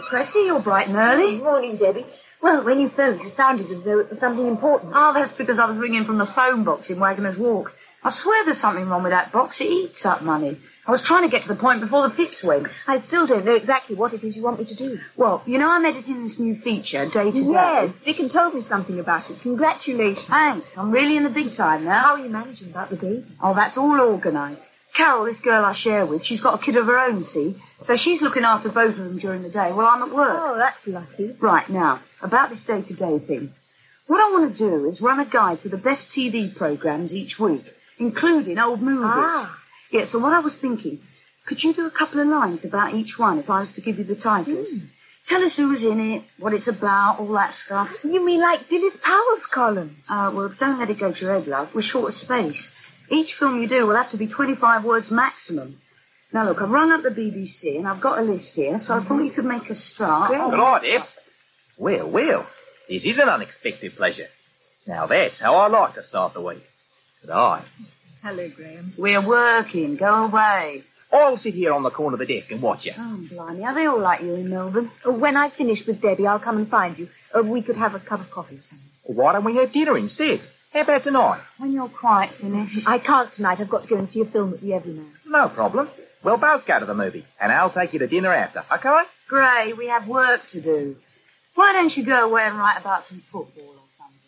Cressy, you're bright and early. Good morning, Debbie. Well, when you phoned, you sounded as though it was something important. Oh, that's because I was ringing from the phone box in Waggoner's Walk. I swear there's something wrong with that box. It eats up money. I was trying to get to the point before the pips went. I still don't know exactly what it is you want me to do. Well, you know I'm editing this new feature, Day to Day. Yes, Dickon told me something about it. Congratulations. Thanks. I'm really in the big time now. How are you managing about the baby? Oh, that's all organised. Carol, this girl I share with, she's got a kid of her own, see? So she's looking after both of them during the day while I'm at work. Oh, that's lucky. Right, now, about this day-to-day thing. What I want to do is run a guide to the best TV programmes each week, including old movies. Ah. Yeah, so what I was thinking, could you do a couple of lines about each one if I was to give you the titles? Tell us who was in it, what it's about, all that stuff. You mean like Dilys Powell's column? Well, don't let it go to your head, love. We're short of space. Each film you do will have to be 25 words maximum. Now, look, I've rung up the BBC and I've got a list here, so I thought you could make a start. All right, Eb. Well, this is an unexpected pleasure. Now, that's how I like to start the week. Good eye. Hello, Graham. We're working. Go away. I'll sit here on the corner of the desk and watch you. Oh, blimey. Are they all like you in Melbourne? When I finish with Debbie, I'll come and find you. We could have a cup of coffee or something. Why don't we have dinner instead? How about tonight? When you're quite finished. I can't tonight. I've got to go and see a film at the Everyman. No problem. We'll both go to the movie, and I'll take you to dinner after, okay? Gray, we have work to do. Why don't you go away and write about some football or something?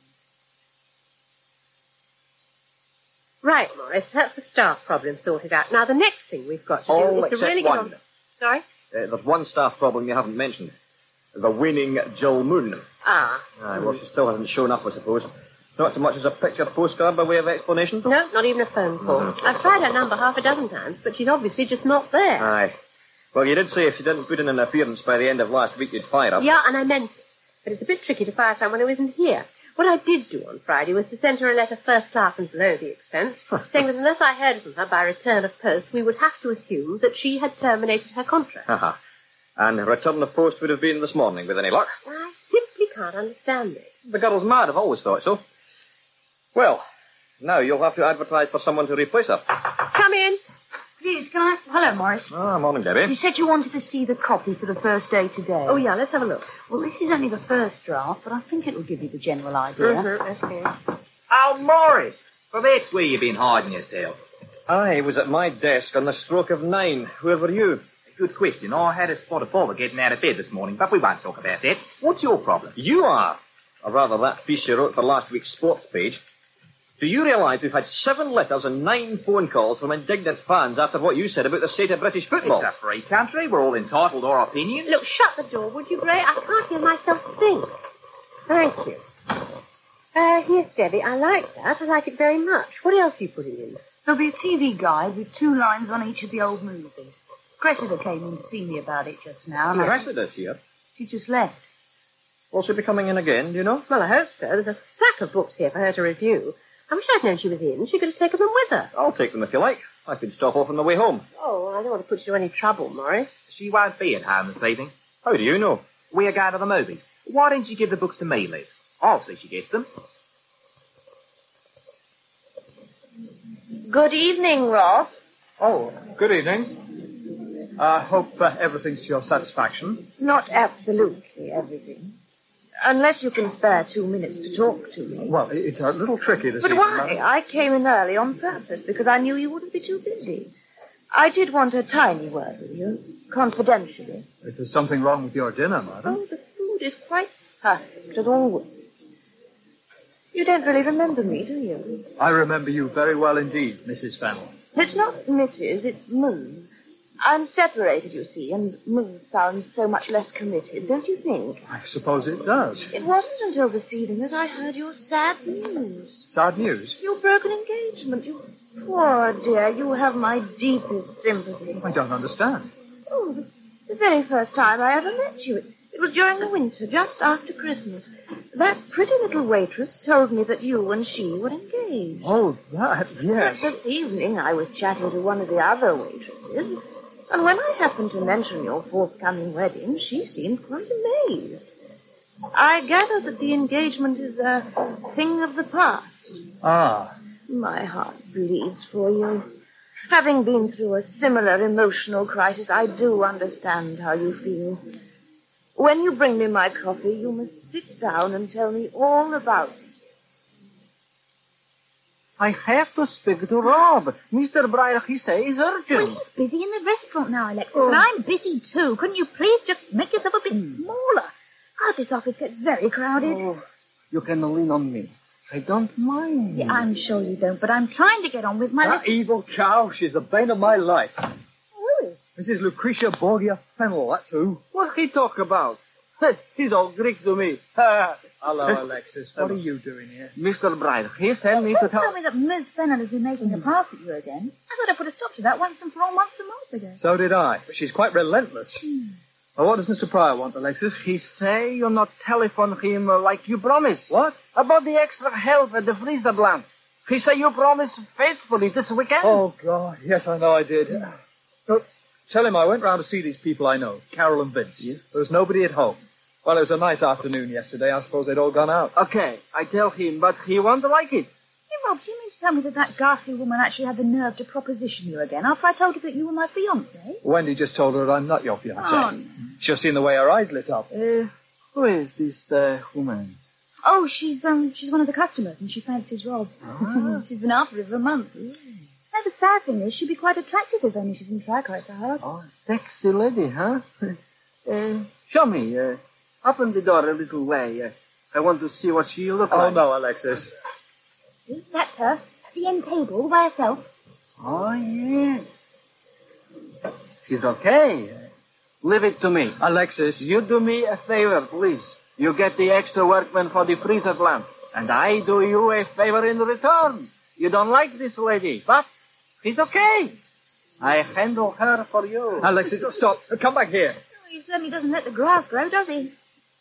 Right, Morris, that's the staff problem sorted out. Now, the next thing we've got to do is to really get on... Sorry? There's one staff problem you haven't mentioned. The winning Jill Moon. Ah. Well, she still hasn't shown up, I suppose. Not so much as a picture postcard by way of explanation? No, not even a phone call. I've tried her number half a dozen times, but she's obviously just not there. Aye. Well, you did say if she didn't put in an appearance by the end of last week, you'd fire her. Yeah, and I meant it. But it's a bit tricky to fire someone who isn't here. What I did do on Friday was to send her a letter first class and below the expense, saying that unless I heard from her by return of post, we would have to assume that she had terminated her contract. And return of post would have been this morning, with any luck. I simply can't understand it. The girl's mad, I've always thought so. Well, now you'll have to advertise for someone to replace her. Come in. Please, can I... Hello, Morris. Morning, Debbie. You said you wanted to see the copy for the first day today. Oh, yeah, let's have a look. Well, this is only the first draft, but I think it'll give you the general idea. Let's see. Oh, Morris! Well, that's where you've been hiding yourself. I was at my desk on the stroke of 9. Where were you? Good question. I had a spot of bother getting out of bed this morning, but we won't talk about that. What's your problem? You are. Or rather, that piece you wrote for last week's sports page. Do you realise we've had 7 letters and 9 phone calls from indignant fans after what you said about the state of British football? It's a free country. We're all entitled to our opinions. Look, shut the door, would you, Gray? I can't hear myself think. Thank you. Here's Debbie. I like that. I like it very much. What else are you putting in? There'll be a TV guide with 2 lines on each of the old movies. Cressida came in to see me about it just now. Cressida's here? She just left. Will she be coming in again, do you know? Well, I hope so. There's a stack of books here for her to review. I wish I'd known she was in. She could have taken them with her. I'll take them if you like. I could stop off on the way home. Oh, I don't want to put you to any trouble, Morris. She won't be at home this evening. How do you know? We're going to the movies. Why didn't you give the books to me, Liz? I'll see she gets them. Good evening, Ross. Oh, good evening. I hope everything's to your satisfaction. Not absolutely everything. Unless you can spare 2 minutes to talk to me. Well, it's a little tricky this But evening. why? I came in early on purpose because I knew you wouldn't be too busy. I did want a tiny word with you, confidentially. If there's something wrong with your dinner, madam. Oh, the food is quite perfect, as always. You don't really remember me, do you? I remember you very well indeed, Mrs. Fennell. It's not Mrs., it's Moon. I'm separated, you see, and Moon sounds so much less committed, don't you think? I suppose it does. It wasn't until this evening that I heard your sad news. Sad news? Your broken engagement. You poor dear, you have my deepest sympathy. I don't understand. Oh, the very first time I ever met you. It was during the winter, just after Christmas. That pretty little waitress told me that you and she were engaged. Oh, that, yes. This evening I was chatting to one of the other waitresses, and when I happened to mention your forthcoming wedding, she seemed quite amazed. I gather that the engagement is a thing of the past. Ah. My heart bleeds for you. Having been through a similar emotional crisis, I do understand how you feel. When you bring me my coffee, you must sit down and tell me all about it. I have to speak to Rob. Mr. Breyer, he says, is urgent. Well, he's busy in the restaurant now, Alexis, but I'm busy too. Couldn't you please just make yourself a bit smaller? God, this office gets very crowded. Oh, you can lean on me. I don't mind. Yeah, I'm sure you don't, but I'm trying to get on with my... That evil cow, she's the bane of my life. Who is? Mrs. Lucretia Borgia Fennel, that's who. What he talk about? He's all Greek to me. Hello, Alexis. What are you doing here? Mr. Breyer, he sent me to Don't tell... tell me that Ms. Fennel has been making a pass at you again. I thought I put a stop to that once and for all months ago. So did I, but she's quite relentless. Well, what does Mr. Pryor want, Alexis? He say you not telephone him like you promised. What? About the extra help at the freezer plant. He say you promised faithfully this weekend. Oh, God. Yes, I know I did. Look, tell him I went round to see these people I know, Carol and Vince. Yes? There was nobody at home. Well, it was a nice afternoon yesterday. I suppose they'd all gone out. Okay, I tell him, but he won't like it. Hey, Rob, do you mean to tell me that ghastly woman actually had the nerve to proposition you again after I told her that you were my fiancé? Wendy just told her that I'm not your fiancé. Oh, no. She'll seen the way her eyes lit up. Who is this woman? Oh, she's one of the customers, and she fancies Rob. She's been after him for a month. Now, the sad thing is, she'd be quite attractive if only she didn't try quite so hard. Oh, sexy lady, huh? Show me. Open the door a little way. I want to see what she looks like. Oh, no, Alexis. See, that's her. At the end table, by herself. Oh, yes. She's okay. Leave it to me. Alexis. You do me a favor, please. You get the extra workmen for the freezer plant. And I do you a favor in return. You don't like this lady, but she's okay. I handle her for you. Alexis, stop. Come back here. Oh, he certainly doesn't let the grass grow, does he?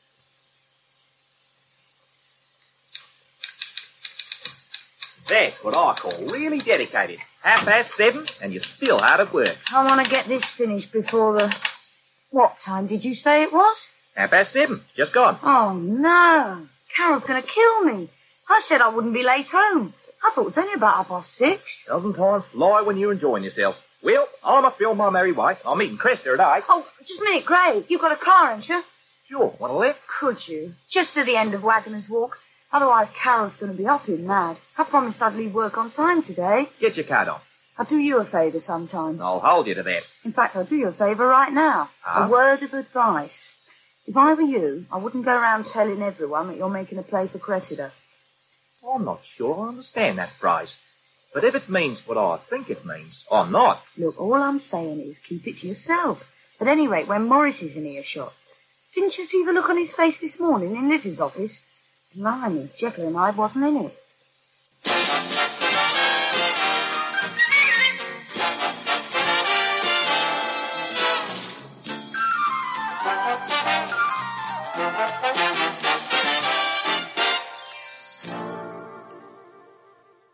That's what I call really dedicated. 7:30, and you're still hard at work. I want to get this finished before the... What time did you say it was? 7:30, just gone. Oh, no. Carol's going to kill me. I said I wouldn't be late home. I thought it was only about 6:30. Doesn't time fly when you're enjoying yourself? Well, I'm a film my merry wife. I'm meeting Cresta today. Oh, just a minute, Gray. You've got a car, haven't you? Sure, want to lift? Could you? Just to the end of Waggoner's Walk. Otherwise, Carol's going to be up in mad. I promised I'd leave work on time today. Get your card on. I'll do you a favour sometime. I'll hold you to that. In fact, I'll do you a favour right now. Huh? A word of advice. If I were you, I wouldn't go around telling everyone that you're making a play for Cressida. I'm not sure I understand that phrase. But if it means what I think it means, I'm not. Look, all I'm saying is keep it to yourself. At any rate, when Morris is in earshot. Didn't you see the look on his face this morning in Lizzie's office? Blimey, Jekyll and Hyde wasn't in it.